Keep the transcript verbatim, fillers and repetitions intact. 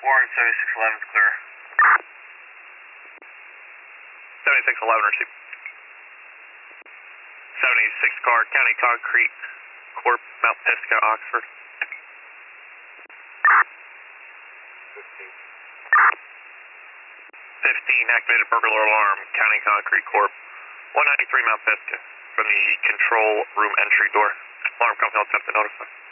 Warren, seventy-six eleven is clear. seventy-six eleven, receive. seventy-six car, County Concrete Corp, Mount Pisgah, Oxford. fifteen, activated burglar alarm, County Concrete Corp. one ninety-three Mount Pisgah, from the control room entry door. Alarm company will attempt to notify.